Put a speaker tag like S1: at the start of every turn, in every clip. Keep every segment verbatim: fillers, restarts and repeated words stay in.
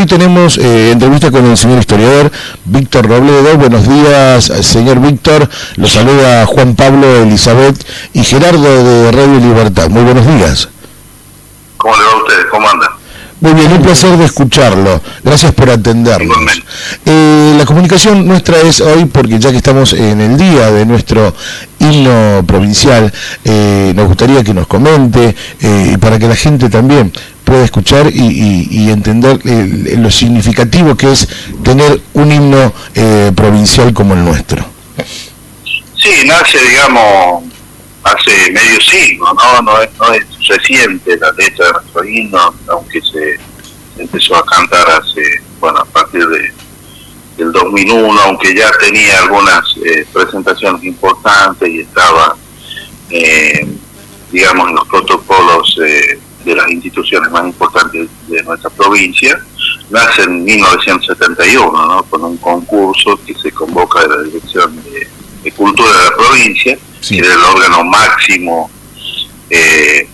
S1: hoy tenemos eh, entrevista con el señor historiador Víctor Robledo. Buenos días, señor Víctor. Lo saluda Juan Pablo, Elizabeth y Gerardo de Radio Libertad. Muy buenos días.
S2: ¿Cómo le va a ustedes? ¿Cómo andan?
S1: Muy bien, un placer de escucharlo. Gracias por atendernos. Eh, la comunicación nuestra es hoy porque ya que estamos en el día de nuestro himno provincial, eh, nos gustaría que nos comente eh, para que la gente también pueda escuchar y, y, y entender eh, lo significativo que es tener un himno eh, provincial como el nuestro.
S2: Sí, nace, digamos, hace medio siglo, ¿no? No es, no es reciente la letra de nuestro himno, aunque se empezó a cantar hace, bueno, a partir de del dos mil uno, aunque ya tenía algunas eh, presentaciones importantes y estaba, eh, digamos, en los protocolos eh, de las instituciones más importantes de nuestra provincia. Nace en mil novecientos setenta y uno, ¿no? Con un concurso que se convoca de la Dirección de, de Cultura de la provincia, sí, que era el órgano máximo eh,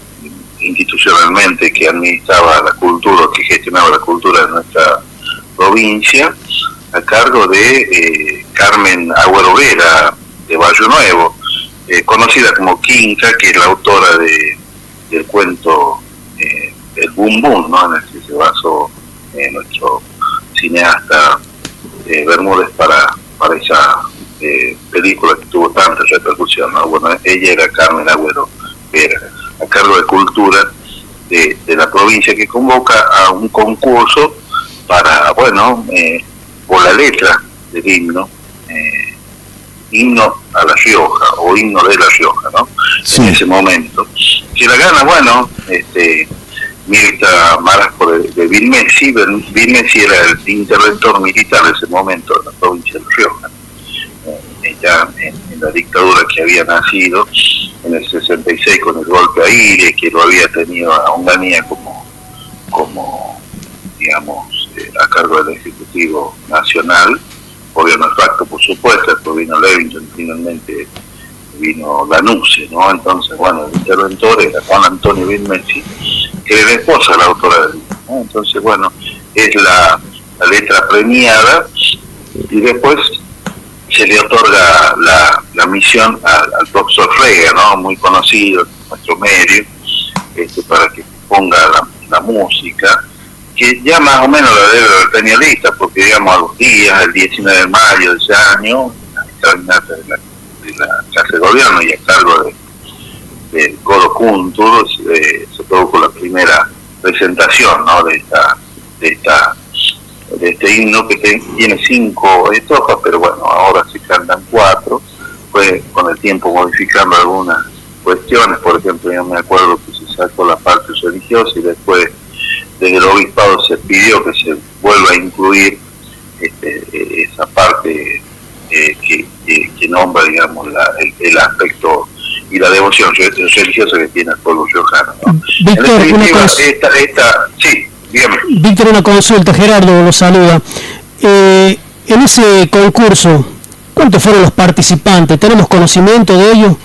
S2: institucionalmente que administraba la cultura, que gestionaba la cultura de nuestra provincia, a cargo de eh, Carmen Agüero Vera, de Barrio Nuevo, eh, conocida como Quinca, que es la autora de, del cuento eh, El Bum Bum, ¿no? En el que se basó eh, nuestro cineasta eh, Bermúdez para, para esa eh, película que tuvo tanta repercusión, ¿no? Bueno, ella era Carmen Agüero Vera, a cargo de Cultura de, de la provincia, que convoca a un concurso para, bueno, eh, por la letra del himno, eh, himno a La Rioja, o himno de La Rioja, ¿no? Sí. En ese momento. Que la gana, bueno, este, Mirta Marasco de, de Vilmesi. Vilmesi era el interventor militar de ese momento de la provincia de La Rioja. Eh, ya en, en la dictadura que había nacido en el sesenta y seis con el golpe a Ire, que lo había tenido a Onganía como, como digamos, eh, a cargo del Ejecutivo Nacional, gobierno de facto, por supuesto. Después vino Levington, finalmente vino Lanusse, ¿no? Entonces, bueno, el interventor era Juan Antonio Vilmesi, que era la esposa de la autora del libro, ¿no? Entonces, bueno, es la, la letra premiada, y después se le otorga la, la misión al, al profesor Rega, ¿no? Muy conocido en nuestro medio, este, para que ponga la, la música, que ya más o menos la debe haber tenido lista, porque digamos a los días, el diecinueve de mayo de ese año, en la extraordinaria de la, de la Casa de Gobierno y a cargo de, de Coro Kuntur, eh, se produjo la primera presentación, ¿no? de esta de esta de este himno, que te, tiene cinco estrofas, pero bueno, ahora se cantan cuatro. Fue con el tiempo modificando algunas cuestiones. Por ejemplo, yo me acuerdo que se sacó la parte religiosa y después desde el obispado se pidió que se vuelva a incluir este, esa parte eh, que, que, que nombra, digamos, la, el, el aspecto y la devoción religiosa que tiene el pueblo riojano, ¿no?
S3: Víctor,
S2: en definitiva,
S3: una cons-
S2: esta, esta, sí, dígame.
S3: Víctor, una consulta, Gerardo lo saluda. Eh, en ese concurso, ¿cuántos fueron los participantes? ¿Tenemos conocimiento de ello?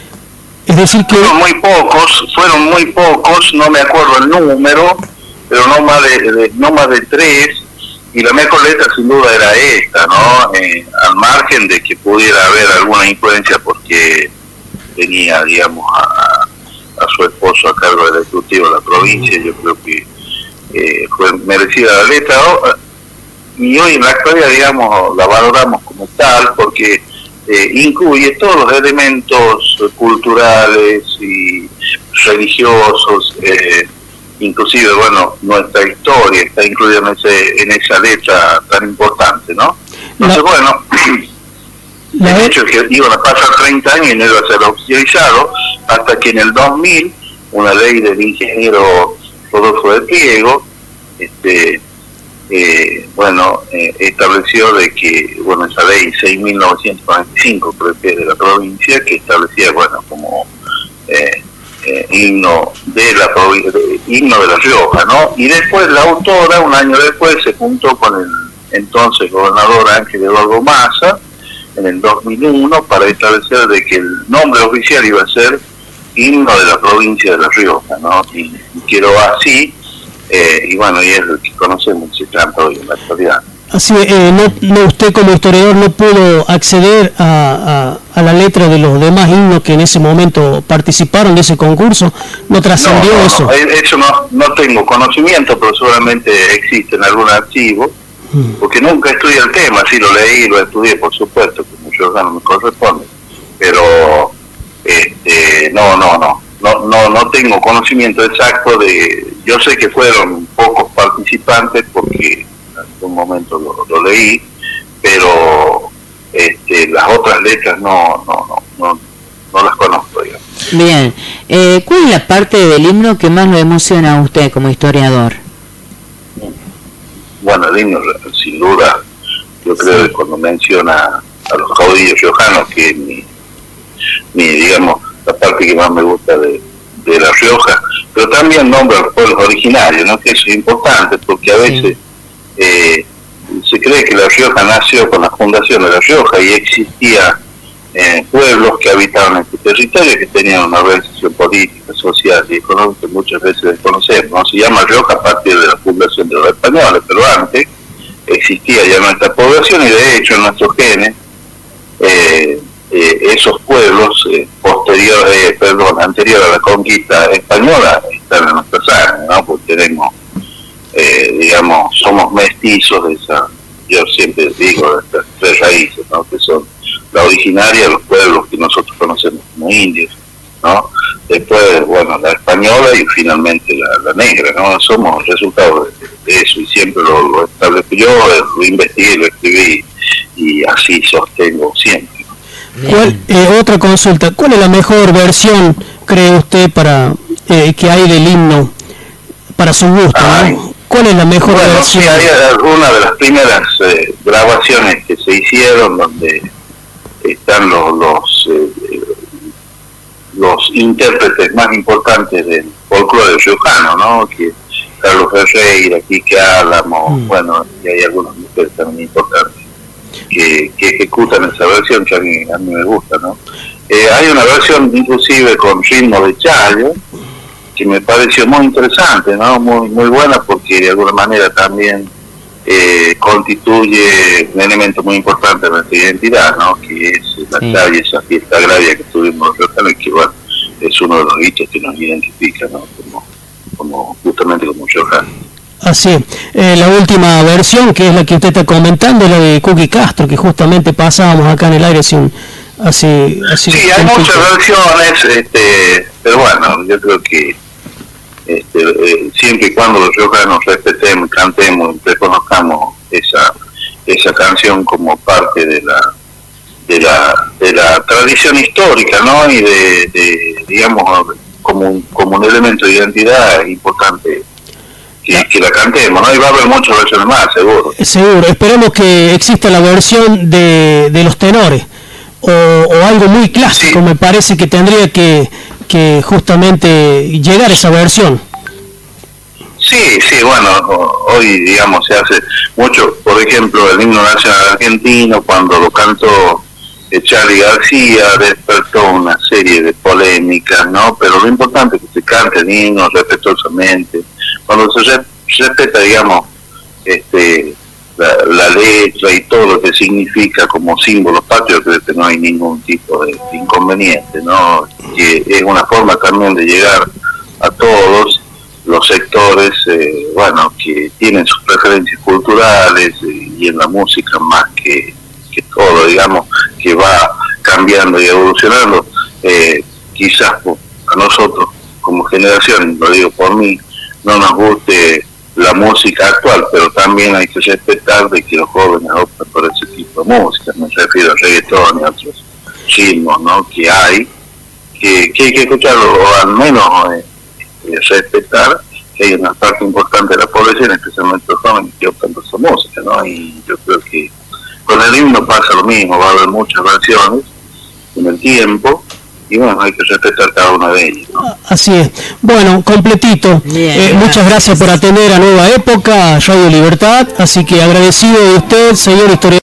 S3: Es decir que...
S2: Fueron muy pocos, fueron muy pocos, no me acuerdo el número, pero no más de, de no más de tres, y la mejor letra sin duda era esta, ¿no? Eh, al margen de que pudiera haber alguna influencia porque tenía, digamos, a, a su esposo a cargo del ejecutivo de la provincia, yo creo que eh, fue merecida la letra, ¿no? Y hoy en la actualidad, digamos, la valoramos como tal porque eh, incluye todos los elementos culturales y religiosos, eh, inclusive, bueno, nuestra historia está incluida en, ese, en esa letra tan importante, ¿no? Entonces, la, bueno, la el hecho es que iban a pasar treinta años y no iba a ser oficializado, hasta que en el dos mil, una ley del ingeniero Rodolfo de Priego, este, eh, bueno, eh, estableció de que, bueno, esa ley seis mil novecientos cuarenta y cinco, de la provincia, que establecía, bueno, como... Eh, Eh, himno de la de, himno de La Rioja, ¿no? Y después la autora, un año después, se juntó con el entonces gobernador Ángel Eduardo Maza en el dos mil uno para establecer de que el nombre oficial iba a ser himno de la provincia de La Rioja, ¿no? Y, y quedó así eh, y bueno, y es el que conocemos y se canta hoy en la actualidad.
S3: Así, eh, no, no, usted como historiador no pudo acceder a, a, a la letra de los demás himnos que en ese momento participaron de ese concurso, ¿no trascendió
S2: no, no,
S3: eso?
S2: No, eso no, no tengo conocimiento, pero seguramente existe en algún archivo, mm. porque nunca estudié el tema, sí lo leí, lo estudié, por supuesto, que muchos no me corresponde, pero este, no, no, no, no, no, no tengo conocimiento exacto de, yo sé que fueron pocos participantes porque en un momento lo, lo leí, pero este, las otras letras no, no, no, no, no las conozco, digamos.
S4: Bien, eh, ¿cuál es la parte del himno que más lo emociona a usted como historiador?
S2: Bueno, el himno, sin duda, yo creo sí. que cuando menciona a los caudillos riojanos, que es mi, mi, digamos, la parte que más me gusta de, de La Rioja, pero también nombra a los pueblos originarios, ¿no? Que eso es importante, porque a veces sí. eh, se cree que La Rioja nació con la fundación de La Rioja y existía eh, pueblos que habitaban en este territorio que tenían una organización política, social y económica que muchas veces desconocemos, ¿no? Se llama Rioja a partir de la fundación de los españoles, pero antes existía ya nuestra población y de hecho en nuestros genes eh, eh, esos pueblos eh, posteriores, eh, perdón, anterior a la conquista española están en nuestra sangre, ¿no? Porque tenemos, eh, digamos, somos mestizos de esa, yo siempre digo, de estas tres raíces, ¿no? Que son la originaria de los pueblos que nosotros conocemos como indios, ¿no? Después, bueno, la española y finalmente la, la negra, ¿no? Somos resultados de, de eso y siempre lo, lo establezco yo, lo investigué, lo escribí y así sostengo siempre.
S3: ¿Cuál, eh, otra consulta, ¿cuál es la mejor versión, cree usted, para eh, que hay del himno para su gusto, ¿no? ¿Cuál es la mejor
S2: bueno,
S3: versión?
S2: Sí, hay alguna de las primeras eh, grabaciones que se hicieron donde están los los, eh, los intérpretes más importantes del folclore riojano, ¿no? Que Carlos Ferreira, Quique Álamo, mm. bueno, y hay algunos mujeres también importantes que, que ejecutan esa versión que a mí, a mí me gusta, ¿no? Eh, hay una versión inclusive con ritmo de chayo que me pareció muy interesante, ¿no? Muy muy buena porque de alguna manera también eh, constituye un elemento muy importante de nuestra identidad, ¿no? Que es la sí. calle, esa fiesta agraria que tuvimos los riojanos, que bueno, es uno de los hitos que nos identifica, ¿no? Como, como justamente como riojanos.
S3: Así es. Eh, la última versión, que es la que usted está comentando, la de Cookie Castro, que justamente pasábamos acá en el aire hace un, hace, hace
S2: sí, hay muchas versiones, este, pero bueno, yo creo que este, eh, siempre y cuando los riojanos respetemos, cantemos, reconozcamos esa esa canción como parte de la de la de la tradición histórica, ¿no? Y de, de digamos como un, como un elemento de identidad importante que, que la cantemos, ¿no? Y va a haber muchas versiones más, seguro.
S3: Seguro, esperemos que exista la versión de, de los tenores o, o algo muy clásico, sí. Me parece que tendría que que justamente llegar a esa versión.
S2: Sí, sí, bueno, hoy digamos se hace mucho, por ejemplo, el himno nacional argentino, cuando lo cantó Charly García, despertó una serie de polémicas, ¿no? Pero lo importante es que se cante el himno respetuosamente, cuando se respeta, digamos, este la, la letra y todo lo que significa como símbolo patrio, creo que no hay ningún tipo de inconveniente, ¿no? Que es una forma también de llegar a todos los sectores, eh, bueno, que tienen sus preferencias culturales eh, y en la música más que, que todo, digamos, que va cambiando y evolucionando. Eh, quizás pues, a nosotros como generación, lo digo por mí, no nos guste la música actual, pero también hay que respetar de que los jóvenes optan por ese tipo de música. Me refiero a reggaetón y a otros ritmos, ¿no? Que hay, que, que hay que escucharlo, o al menos eh, eh, respetar que hay una parte importante de la población, especialmente los jóvenes, que optan por esa música, ¿no? Y yo creo que con el himno pasa lo mismo, va a haber muchas versiones en el tiempo, y bueno, hay que respetar cada una de ellas, ¿no?
S3: Así es. Bueno, completito. Bien, eh, gracias. Muchas gracias por atender a Nueva Época, Radio Libertad, así que agradecido de usted, señor historiador.